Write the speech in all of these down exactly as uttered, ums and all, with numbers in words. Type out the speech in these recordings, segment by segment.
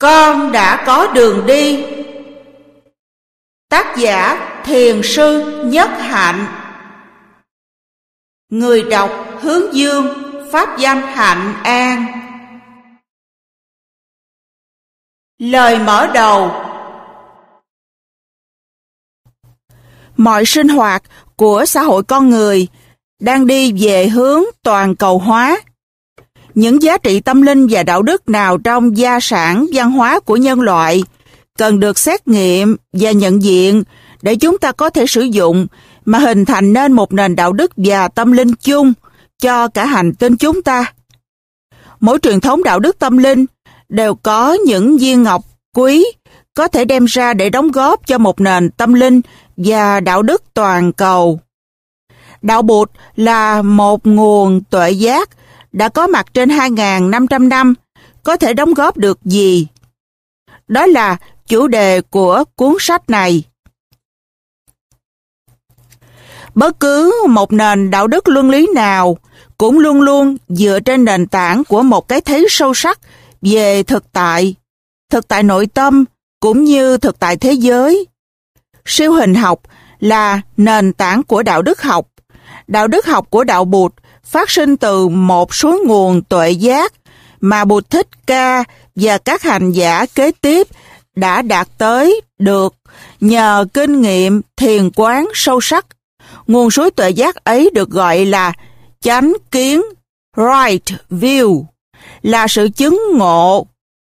Con đã có đường đi. Tác giả Thiền sư Nhất Hạnh. Người đọc Hướng Dương, pháp danh Hạnh An. Lời mở đầu. Mọi sinh hoạt của xã hội con người đang đi về hướng toàn cầu hóa. Những giá trị tâm linh và đạo đức nào trong gia sản văn hóa của nhân loại cần được xét nghiệm và nhận diện để chúng ta có thể sử dụng mà hình thành nên một nền đạo đức và tâm linh chung cho cả hành tinh chúng ta. Mỗi truyền thống đạo đức tâm linh đều có những viên ngọc quý có thể đem ra để đóng góp cho một nền tâm linh và đạo đức toàn cầu. Đạo Bụt là một nguồn tuệ giác đã có mặt trên hai nghìn năm trăm năm, có thể đóng góp được gì? Đó là chủ đề của cuốn sách này. Bất cứ một nền đạo đức luân lý nào cũng luôn luôn dựa trên nền tảng của một cái thấy sâu sắc về thực tại, thực tại nội tâm cũng như thực tại thế giới. Siêu hình học là nền tảng của đạo đức học. Đạo đức học của đạo Bụt phát sinh từ một suối nguồn tuệ giác mà Bụt Thích Ca và các hành giả kế tiếp đã đạt tới được nhờ kinh nghiệm thiền quán sâu sắc. Nguồn suối tuệ giác ấy được gọi là chánh kiến, right view, là sự chứng ngộ.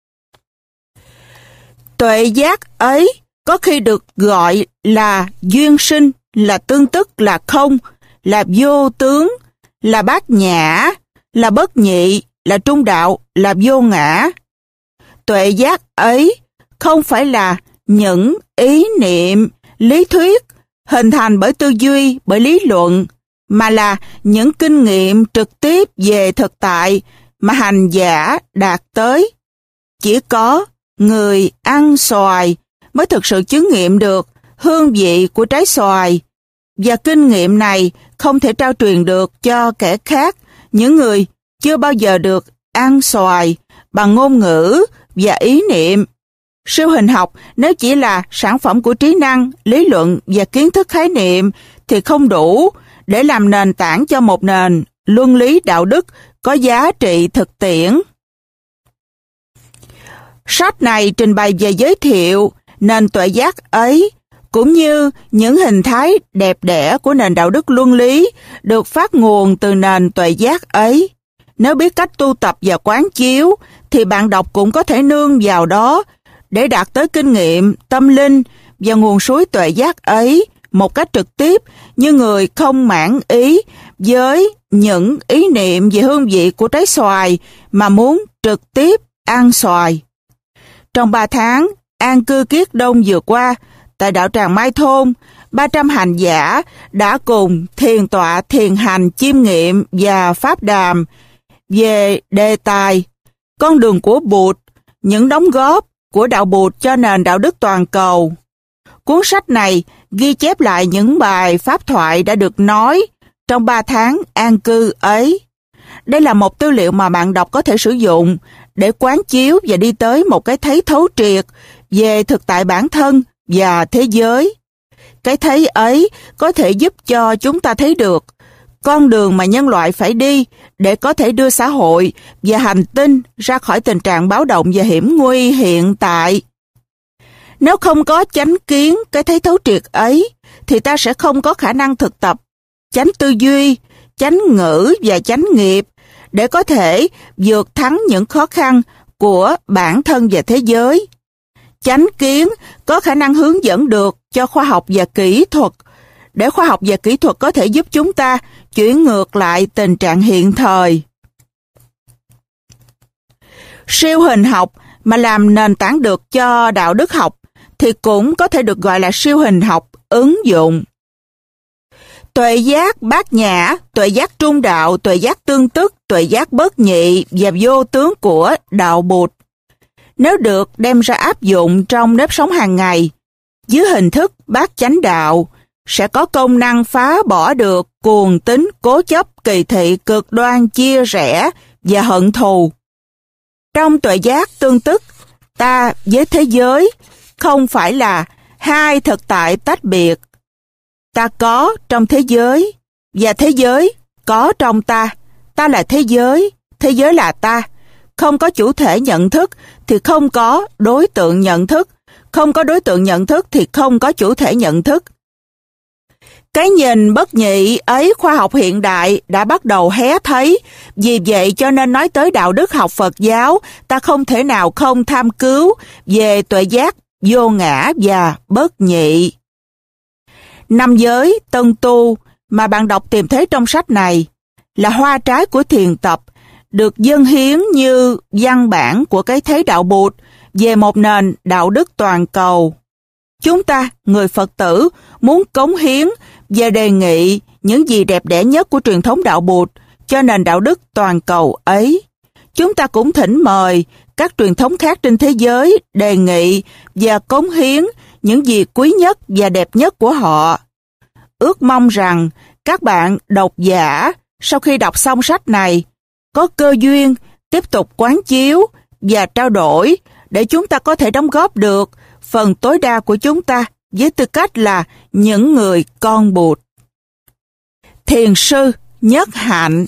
Tuệ giác ấy có khi được gọi là duyên sinh, là tương tức, là không, là vô tướng, là bát nhã, là bất nhị, là trung đạo, là vô ngã. Tuệ giác ấy không phải là những ý niệm, lý thuyết hình thành bởi tư duy, bởi lý luận, mà là những kinh nghiệm trực tiếp về thực tại mà hành giả đạt tới. Chỉ có người ăn xoài mới thực sự chứng nghiệm được hương vị của trái xoài, và kinh nghiệm này không thể trao truyền được cho kẻ khác, những người chưa bao giờ được ăn xoài, bằng ngôn ngữ và ý niệm. Siêu hình học nếu chỉ là sản phẩm của trí năng, lý luận và kiến thức khái niệm thì không đủ để làm nền tảng cho một nền luân lý đạo đức có giá trị thực tiễn. Sách này trình bày về giới thiệu nền tuệ giác ấy, cũng như những hình thái đẹp đẽ của nền đạo đức luân lý được phát nguồn từ nền tuệ giác ấy. Nếu biết cách tu tập và quán chiếu, thì bạn đọc cũng có thể nương vào đó để đạt tới kinh nghiệm tâm linh và nguồn suối tuệ giác ấy một cách trực tiếp, như người không mãn ý với những ý niệm về hương vị của trái xoài mà muốn trực tiếp ăn xoài. Trong ba tháng an cư kiết đông vừa qua, tại đạo tràng Mai Thôn, ba trăm hành giả đã cùng thiền tọa thiền hành chiêm nghiệm và pháp đàm về đề tài con đường của Bụt, những đóng góp của đạo Bụt cho nền đạo đức toàn cầu. Cuốn sách này ghi chép lại những bài pháp thoại đã được nói trong ba tháng an cư ấy. Đây là một tư liệu mà bạn đọc có thể sử dụng để quán chiếu và đi tới một cái thấy thấu triệt về thực tại bản thân và thế giới. Cái thấy ấy có thể giúp cho chúng ta thấy được con đường mà nhân loại phải đi để có thể đưa xã hội và hành tinh ra khỏi tình trạng báo động và hiểm nguy hiện tại. Nếu không có chánh kiến, cái thấy thấu triệt ấy, thì ta sẽ không có khả năng thực tập chánh tư duy, chánh ngữ và chánh nghiệp để có thể vượt thắng những khó khăn của bản thân và thế giới. Chánh kiến có khả năng hướng dẫn được cho khoa học và kỹ thuật, để khoa học và kỹ thuật có thể giúp chúng ta chuyển ngược lại tình trạng hiện thời. Siêu hình học mà làm nền tảng được cho đạo đức học thì cũng có thể được gọi là siêu hình học ứng dụng. Tuệ giác bát nhã, tuệ giác trung đạo, tuệ giác tương tức, tuệ giác bất nhị và vô tướng của đạo Bụt, nếu được đem ra áp dụng trong nếp sống hàng ngày dưới hình thức bát chánh đạo, sẽ có công năng phá bỏ được cuồng tín, cố chấp, kỳ thị, cực đoan, chia rẽ và hận thù. Trong tuệ giác tương tức, ta với thế giới không phải là hai thực tại tách biệt. Ta có trong thế giới, và thế giới có trong ta. Ta là thế giới, thế giới là ta. Không có chủ thể nhận thức thì không có đối tượng nhận thức. Không có đối tượng nhận thức thì không có chủ thể nhận thức. Cái nhìn bất nhị ấy khoa học hiện đại đã bắt đầu hé thấy. Vì vậy cho nên nói tới đạo đức học Phật giáo, ta không thể nào không tham cứu về tuệ giác vô ngã và bất nhị. Năm giới tân tu mà bạn đọc tìm thấy trong sách này là hoa trái của thiền tập, được dâng hiến như văn bản của cái thế đạo Bụt về một nền đạo đức toàn cầu. Chúng ta, người Phật tử, muốn cống hiến và đề nghị những gì đẹp đẽ nhất của truyền thống đạo Bụt cho nền đạo đức toàn cầu ấy. Chúng ta cũng thỉnh mời các truyền thống khác trên thế giới đề nghị và cống hiến những gì quý nhất và đẹp nhất của họ. Ước mong rằng các bạn độc giả sau khi đọc xong sách này có cơ duyên tiếp tục quán chiếu và trao đổi để chúng ta có thể đóng góp được phần tối đa của chúng ta với tư cách là những người con Bụt. Thiền sư Nhất Hạnh.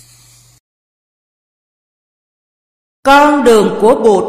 Con đường của Bụt.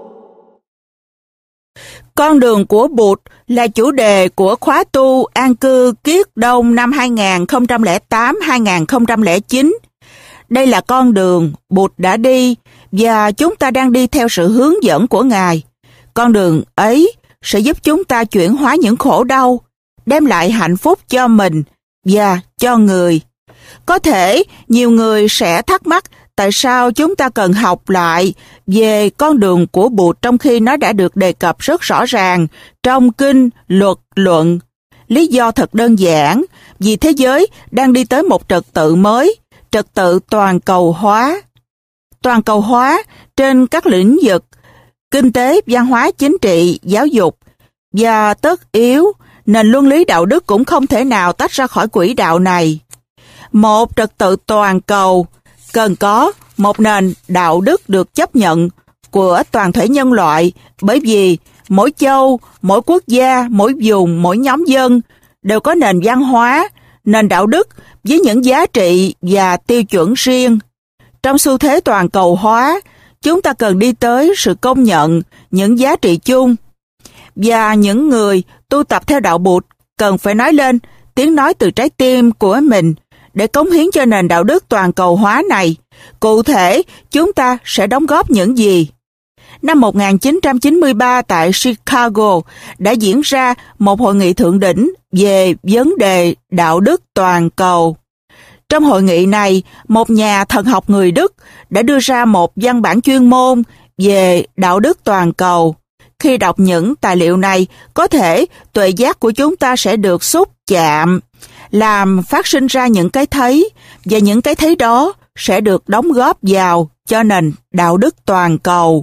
Con đường của Bụt là chủ đề của khóa tu an cư Kiết Đông năm hai nghìn không trăm lẻ tám đến hai nghìn không trăm lẻ chín. Đây là con đường Bụt đã đi và chúng ta đang đi theo sự hướng dẫn của Ngài. Con đường ấy sẽ giúp chúng ta chuyển hóa những khổ đau, đem lại hạnh phúc cho mình và cho người. Có thể nhiều người sẽ thắc mắc tại sao chúng ta cần học lại về con đường của Bụt trong khi nó đã được đề cập rất rõ ràng trong kinh Luật Luận. Lý do thật đơn giản, vì thế giới đang đi tới một trật tự mới, trật tự toàn cầu hóa. Toàn cầu hóa trên các lĩnh vực kinh tế, văn hóa, chính trị, giáo dục, và tất yếu, nền luân lý đạo đức cũng không thể nào tách ra khỏi quỹ đạo này. Một trật tự toàn cầu cần có một nền đạo đức được chấp nhận của toàn thể nhân loại, bởi vì mỗi châu, mỗi quốc gia, mỗi vùng, mỗi nhóm dân đều có nền văn hóa, nền đạo đức với những giá trị và tiêu chuẩn riêng. Trong xu thế toàn cầu hóa, chúng ta cần đi tới sự công nhận những giá trị chung. Và những người tu tập theo đạo Bụt cần phải nói lên tiếng nói từ trái tim của mình để cống hiến cho nền đạo đức toàn cầu hóa này. Cụ thể, chúng ta sẽ đóng góp những gì? Năm một nghìn chín trăm chín mươi ba tại Chicago đã diễn ra một hội nghị thượng đỉnh về vấn đề đạo đức toàn cầu. Trong hội nghị này, một nhà thần học người Đức đã đưa ra một văn bản chuyên môn về đạo đức toàn cầu. Khi đọc những tài liệu này, có thể tuệ giác của chúng ta sẽ được xúc chạm, làm phát sinh ra những cái thấy, và những cái thấy đó sẽ được đóng góp vào cho nền đạo đức toàn cầu.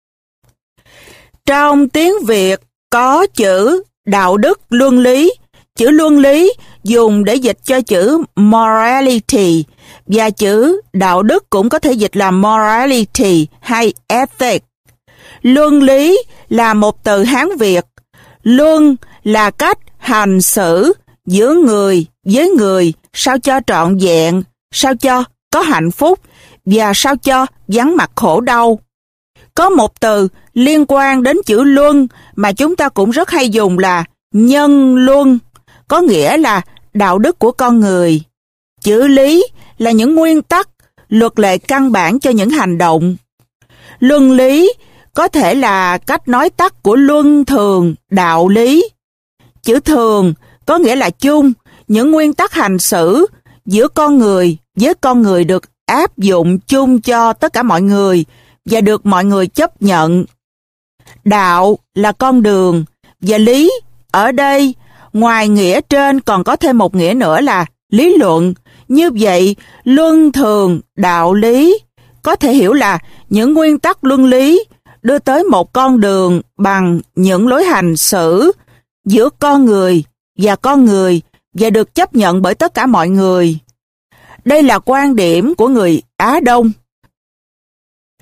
Trong tiếng Việt có chữ đạo đức luân lý. Chữ luân lý dùng để dịch cho chữ morality, và chữ đạo đức cũng có thể dịch là morality hay ethics. Luân lý là một từ Hán Việt. Luân là cách hành xử giữa người với người sao cho trọn vẹn, sao cho có hạnh phúc và sao cho vắng mặt khổ đau. Có một từ liên quan đến chữ luân mà chúng ta cũng rất hay dùng là nhân luân, có nghĩa là đạo đức của con người. Chữ lý là những nguyên tắc, luật lệ căn bản cho những hành động. Luân lý có thể là cách nói tắt của luân thường, đạo lý. Chữ thường có nghĩa là chung, những nguyên tắc hành xử giữa con người với con người được áp dụng chung cho tất cả mọi người và được mọi người chấp nhận. Đạo là con đường, và lý ở đây ngoài nghĩa trên còn có thêm một nghĩa nữa là lý luận. Như vậy, luân thường, đạo lý có thể hiểu là những nguyên tắc luân lý đưa tới một con đường bằng những lối hành xử giữa con người và con người và được chấp nhận bởi tất cả mọi người. Đây là quan điểm của người Á Đông.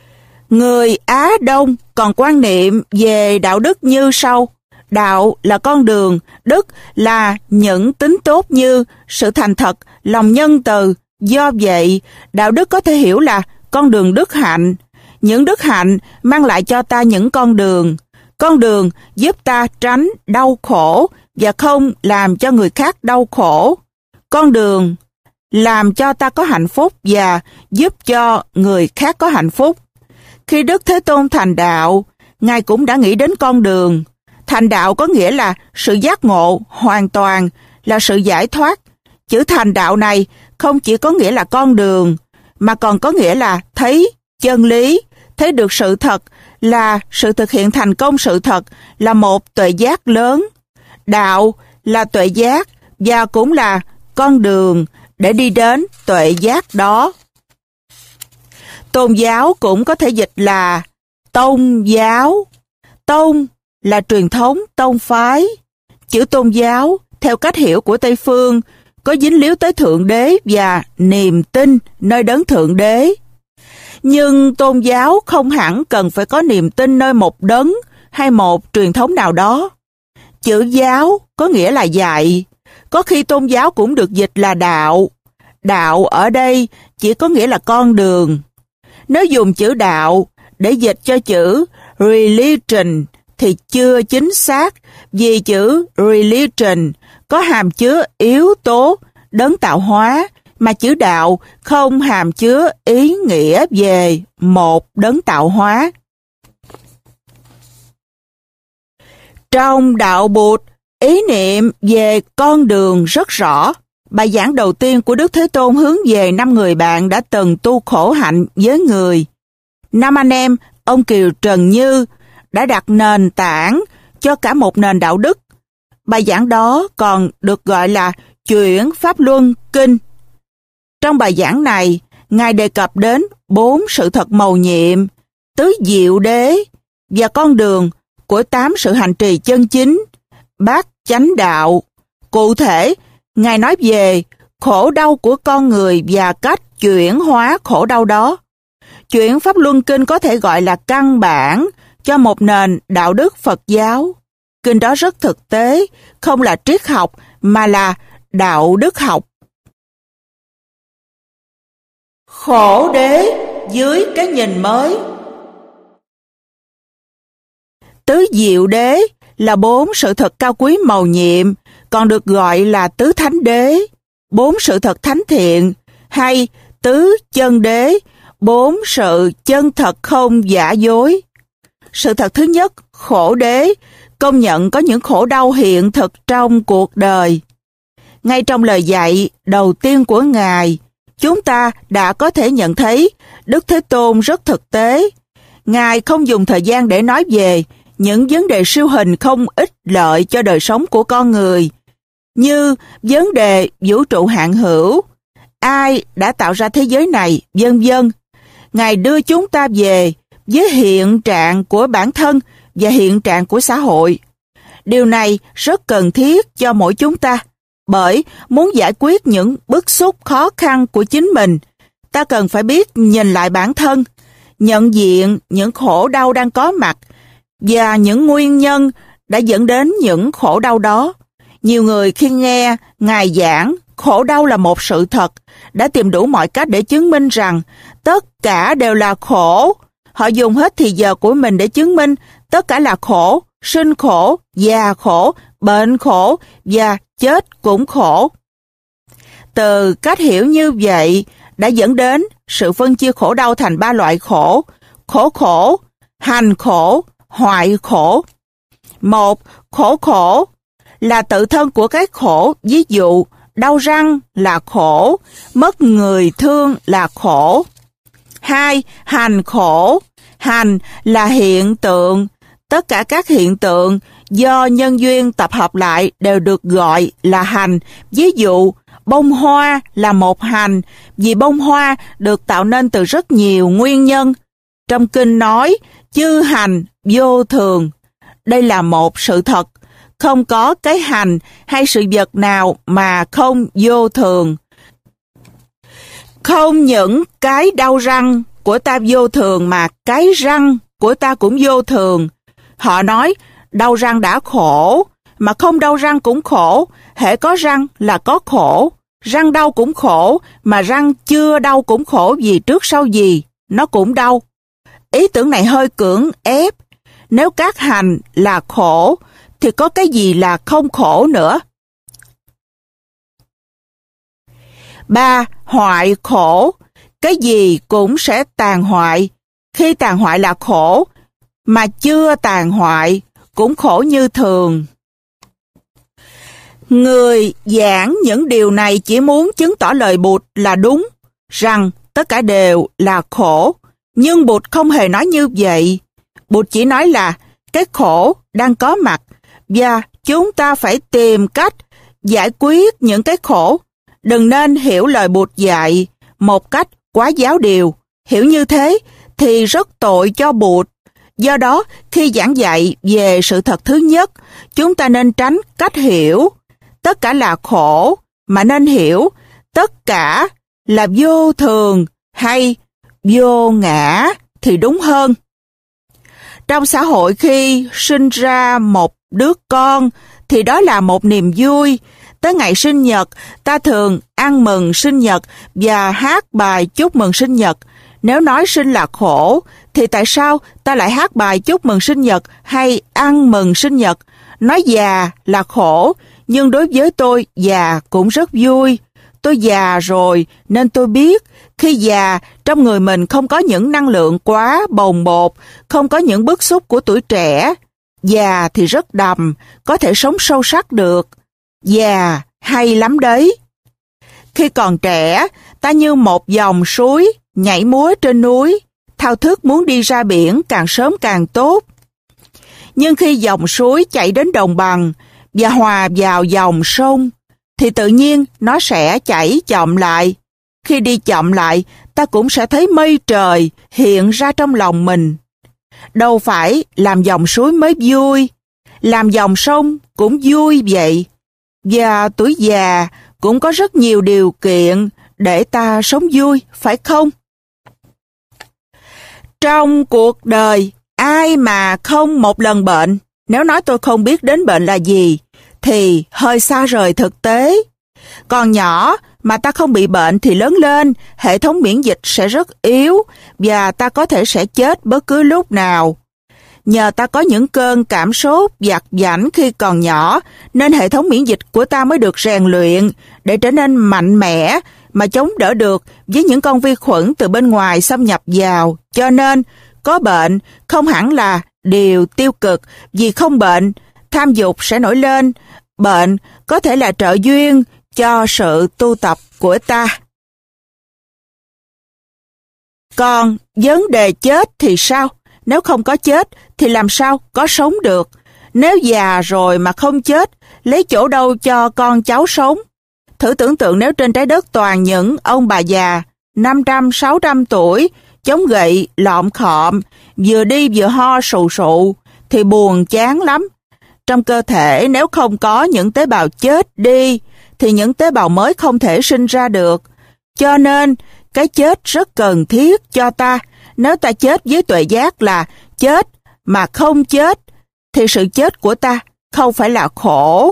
Người Á Đông còn quan niệm về đạo đức như sau. Đạo là con đường, đức là những tính tốt như sự thành thật, lòng nhân từ. Do vậy, đạo đức có thể hiểu là con đường đức hạnh. Những đức hạnh mang lại cho ta những con đường. Con đường giúp ta tránh đau khổ và không làm cho người khác đau khổ. Con đường làm cho ta có hạnh phúc và giúp cho người khác có hạnh phúc. Khi Đức Thế Tôn thành đạo, Ngài cũng đã nghĩ đến con đường. Thành đạo có nghĩa là sự giác ngộ hoàn toàn, là sự giải thoát. Chữ thành đạo này không chỉ có nghĩa là con đường, mà còn có nghĩa là thấy chân lý, thấy được sự thật, là sự thực hiện thành công sự thật, là một tuệ giác lớn. Đạo là tuệ giác và cũng là con đường để đi đến tuệ giác đó. Tôn giáo cũng có thể dịch là tôn giáo. Tôn là truyền thống tông phái. Chữ tôn giáo, theo cách hiểu của Tây Phương, có dính líu tới Thượng Đế và niềm tin nơi đấng Thượng Đế. Nhưng tôn giáo không hẳn cần phải có niềm tin nơi một đấng hay một truyền thống nào đó. Chữ giáo có nghĩa là dạy. Có khi tôn giáo cũng được dịch là đạo. Đạo ở đây chỉ có nghĩa là con đường. Nếu dùng chữ đạo để dịch cho chữ religion thì chưa chính xác, vì chữ religion có hàm chứa yếu tố đấng tạo hóa, mà chữ đạo không hàm chứa ý nghĩa về một đấng tạo hóa. Trong đạo Bụt, ý niệm về con đường rất rõ. Bài giảng đầu tiên của Đức Thế Tôn hướng về năm người bạn đã từng tu khổ hạnh với người. Năm anh em, ông Kiều Trần Như, đã đặt nền tảng cho cả một nền đạo đức. Bài giảng đó còn được gọi là Chuyển Pháp Luân Kinh. Trong bài giảng này, Ngài đề cập đến bốn sự thật mầu nhiệm, tứ diệu đế và con đường của tám sự hành trì chân chính, bát chánh đạo. Cụ thể, Ngài nói về khổ đau của con người và cách chuyển hóa khổ đau đó. Chuyển Pháp Luân Kinh có thể gọi là căn bản cho một nền đạo đức Phật giáo. Kinh đó rất thực tế, không là triết học mà là đạo đức học. Khổ đế dưới cái nhìn mới. Tứ diệu đế là bốn sự thật cao quý mầu nhiệm, còn được gọi là tứ thánh đế, bốn sự thật thánh thiện, hay tứ chân đế, bốn sự chân thật không giả dối. Sự thật thứ nhất, khổ đế, công nhận có những khổ đau hiện thực trong cuộc đời. Ngay trong lời dạy đầu tiên của Ngài, chúng ta đã có thể nhận thấy Đức Thế Tôn rất thực tế. Ngài không dùng thời gian để nói về những vấn đề siêu hình không ích lợi cho đời sống của con người, như vấn đề vũ trụ hạn hữu, ai đã tạo ra thế giới này, vân vân. Ngài đưa chúng ta về với hiện trạng của bản thân và hiện trạng của xã hội. Điều này rất cần thiết cho mỗi chúng ta, bởi muốn giải quyết những bức xúc khó khăn của chính mình, ta cần phải biết nhìn lại bản thân, nhận diện những khổ đau đang có mặt và những nguyên nhân đã dẫn đến những khổ đau đó. Nhiều người khi nghe Ngài giảng khổ đau là một sự thật, đã tìm đủ mọi cách để chứng minh rằng tất cả đều là khổ. Họ dùng hết thì giờ của mình để chứng minh tất cả là khổ, sinh khổ, già khổ, bệnh khổ và chết cũng khổ. Từ cách hiểu như vậy đã dẫn đến sự phân chia khổ đau thành ba loại khổ: khổ khổ, hành khổ, hoại khổ. Một, khổ khổ là tự thân của cái khổ, ví dụ đau răng là khổ, mất người thương là khổ. Hai, hành khổ. Hành là hiện tượng. Tất cả các hiện tượng do nhân duyên tập hợp lại đều được gọi là hành. Ví dụ, bông hoa là một hành, vì bông hoa được tạo nên từ rất nhiều nguyên nhân. Trong kinh nói, chư hành vô thường. Đây là một sự thật. Không có cái hành hay sự vật nào mà không vô thường. Không những cái đau răng của ta vô thường mà cái răng của ta cũng vô thường. Họ nói đau răng đã khổ, mà không đau răng cũng khổ, hễ có răng là có khổ. Răng đau cũng khổ, mà răng chưa đau cũng khổ, vì trước sau gì nó cũng đau. Ý tưởng này hơi cưỡng ép. Nếu các hành là khổ, thì có cái gì là không khổ nữa? Ba, hoại khổ. Cái gì cũng sẽ tàn hoại. Khi tàn hoại là khổ, mà chưa tàn hoại cũng khổ như thường. Người giảng những điều này chỉ muốn chứng tỏ lời Bụt là đúng, rằng tất cả đều là khổ. Nhưng Bụt không hề nói như vậy. Bụt chỉ nói là cái khổ đang có mặt, và chúng ta phải tìm cách giải quyết những cái khổ. Đừng nên hiểu lời Bụt dạy một cách quá giáo điều. Hiểu như thế thì rất tội cho Bụt. Do đó, khi giảng dạy về sự thật thứ nhất, chúng ta nên tránh cách hiểu tất cả là khổ, mà nên hiểu tất cả là vô thường hay vô ngã thì đúng hơn. Trong xã hội, khi sinh ra một đứa con thì đó là một niềm vui. Tới ngày sinh nhật, ta thường ăn mừng sinh nhật và hát bài chúc mừng sinh nhật. Nếu nói sinh là khổ, thì tại sao ta lại hát bài chúc mừng sinh nhật hay ăn mừng sinh nhật? Nói già là khổ, nhưng đối với tôi, già cũng rất vui. Tôi già rồi, nên tôi biết, khi già, trong người mình không có những năng lượng quá bồng bột, không có những bức xúc của tuổi trẻ. Già thì rất đầm, có thể sống sâu sắc được. Già hay lắm đấy. Khi còn trẻ, ta như một dòng suối, nhảy múa trên núi, thao thức muốn đi ra biển càng sớm càng tốt. Nhưng khi dòng suối chạy đến đồng bằng và hòa vào dòng sông, thì tự nhiên nó sẽ chảy chậm lại. Khi đi chậm lại, ta cũng sẽ thấy mây trời hiện ra trong lòng mình. Đâu phải làm dòng suối mới vui, làm dòng sông cũng vui vậy. Và tuổi già cũng có rất nhiều điều kiện để ta sống vui, phải không? Trong cuộc đời, ai mà không một lần bệnh? Nếu nói tôi không biết đến bệnh là gì, thì hơi xa rời thực tế. Còn nhỏ mà ta không bị bệnh thì lớn lên, hệ thống miễn dịch sẽ rất yếu và ta có thể sẽ chết bất cứ lúc nào. Nhờ ta có những cơn cảm sốt vặt vãnh khi còn nhỏ, nên hệ thống miễn dịch của ta mới được rèn luyện để trở nên mạnh mẽ mà chống đỡ được với những con vi khuẩn từ bên ngoài xâm nhập vào. Cho nên, có bệnh không hẳn là điều tiêu cực, vì không bệnh, tham dục sẽ nổi lên. Bệnh có thể là trợ duyên cho sự tu tập của ta. Còn vấn đề chết thì sao? Nếu không có chết thì làm sao có sống được? Nếu già rồi mà không chết, lấy chỗ đâu cho con cháu sống? Thử tưởng tượng nếu trên trái đất toàn những ông bà già, năm trăm, sáu trăm tuổi, chống gậy, lọm khọm, vừa đi vừa ho sù sụ, thì buồn chán lắm. Trong cơ thể nếu không có những tế bào chết đi, thì những tế bào mới không thể sinh ra được. Cho nên, cái chết rất cần thiết cho ta. Nếu ta chết với tuệ giác là chết mà không chết, thì sự chết của ta không phải là khổ.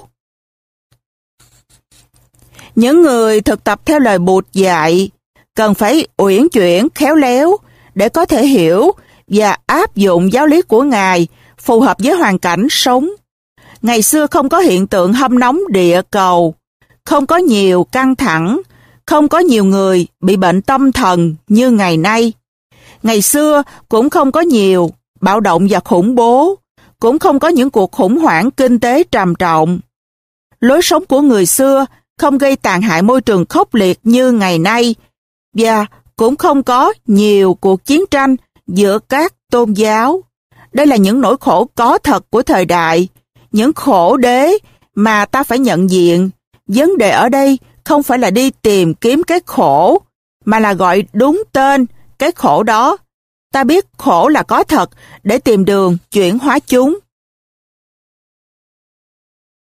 Những người thực tập theo lời Bụt dạy cần phải uyển chuyển, khéo léo để có thể hiểu và áp dụng giáo lý của Ngài phù hợp với hoàn cảnh sống. Ngày xưa không có hiện tượng hâm nóng địa cầu, không có nhiều căng thẳng, không có nhiều người bị bệnh tâm thần như ngày nay. Ngày xưa cũng không có nhiều bạo động và khủng bố, cũng không có những cuộc khủng hoảng kinh tế trầm trọng. Lối sống của người xưa không gây tàn hại môi trường khốc liệt như ngày nay, và cũng không có nhiều cuộc chiến tranh giữa các tôn giáo. Đây là những nỗi khổ có thật của thời đại, những khổ đế mà ta phải nhận diện. Vấn đề ở đây không phải là đi tìm kiếm cái khổ, mà là gọi đúng tên cái khổ đó. Ta biết khổ là có thật để tìm đường chuyển hóa chúng.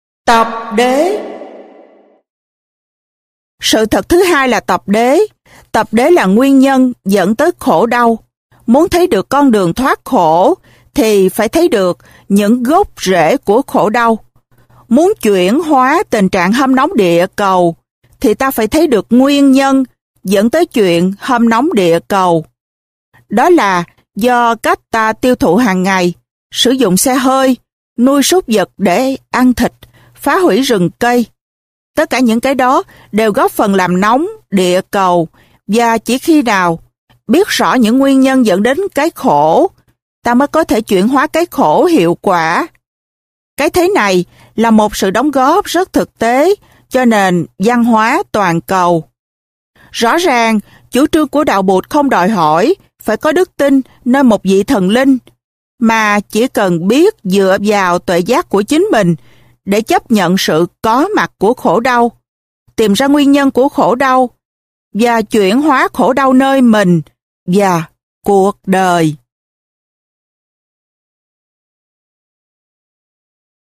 Tập đế. Sự thật thứ hai là tập đế. Tập đế là nguyên nhân dẫn tới khổ đau. Muốn thấy được con đường thoát khổ thì phải thấy được những gốc rễ của khổ đau. Muốn chuyển hóa tình trạng hâm nóng địa cầu thì ta phải thấy được nguyên nhân dẫn tới chuyện hâm nóng địa cầu. Đó là do cách ta tiêu thụ hàng ngày, sử dụng xe hơi, nuôi súc vật để ăn thịt, phá hủy rừng cây. Tất cả những cái đó đều góp phần làm nóng địa cầu, và chỉ khi nào biết rõ những nguyên nhân dẫn đến cái khổ, ta mới có thể chuyển hóa cái khổ hiệu quả. Cái thế này là một sự đóng góp rất thực tế cho nền văn hóa toàn cầu. Rõ ràng, chủ trương của đạo Bụt không đòi hỏi phải có đức tin nơi một vị thần linh, mà chỉ cần biết dựa vào tuệ giác của chính mình để chấp nhận sự có mặt của khổ đau, tìm ra nguyên nhân của khổ đau và chuyển hóa khổ đau nơi mình và cuộc đời.